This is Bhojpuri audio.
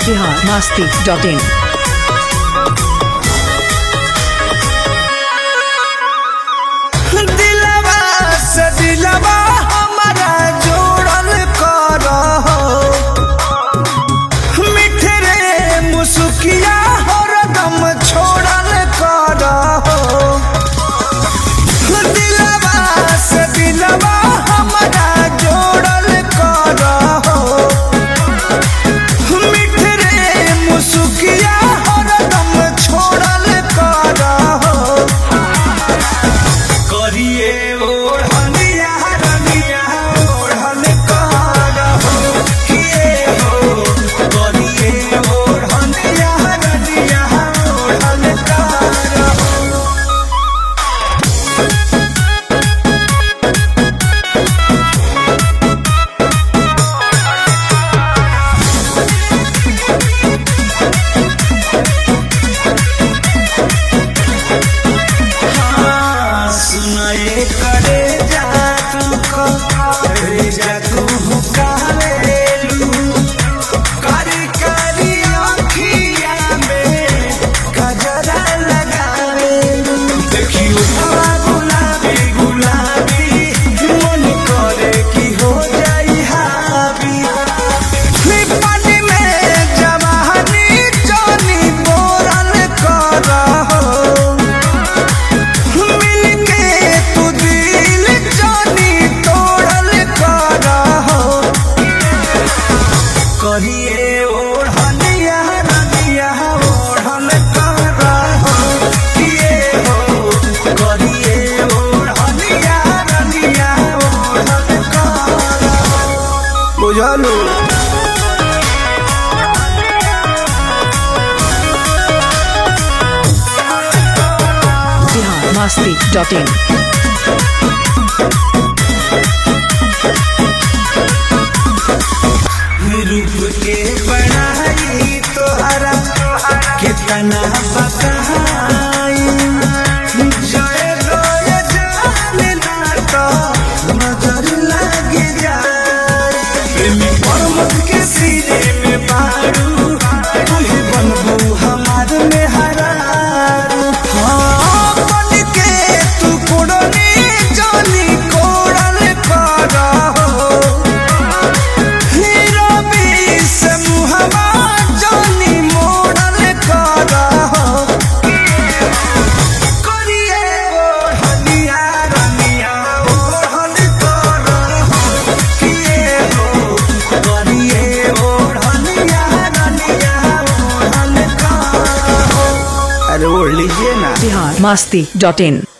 biharmasti.in दिलवा से दिलवा हमारा जोड़ल करहो मीठे रे मुस्किया हरदम छोड़ल करहो दिलवा से दिलवा हमारा जोड़ल करहो मीठे रे मुस्किया हरदम छोड़ल करहो करिए ओढ़निया रनिया ओढ़न करहो किए हो करिए ओढ़निया रनिया ओढ़न करहो सुनाए करे जा तुमको रे जा तू कावेलू कारी कारी आँखिया में गजरा लगावेलू देखियो गुलाबी गुलाबी मन करे कि हो जाई हावी पानी में जवानी चोनी बोरल करहो मिलके तू दिल जानी तोड़ल करहो करिए ओढ़निया रनिया ओढ़ल करहो किए हो करिए ओढ़निया रनिया ओढ़ल करहो बुझलू biharmasti.in रूप के बनाई तोहरा कितना बकाई जय रोय जाने ना तो नजर लग जाए प्रेमी पर्वत के सिरे में बारू तू ही बनबू हमार में हरारू हाँ बन के तू कोड़नी जानी कोड़ल करहो से मुहवा जानी मोड़ल करहो करिए ओढ़निया रनिया ओढ़ल करहो किए हो करिए ओढ़निया रनिया ओढ़ल करहो अरे ओढ़ लीजिए ना biharmasti.in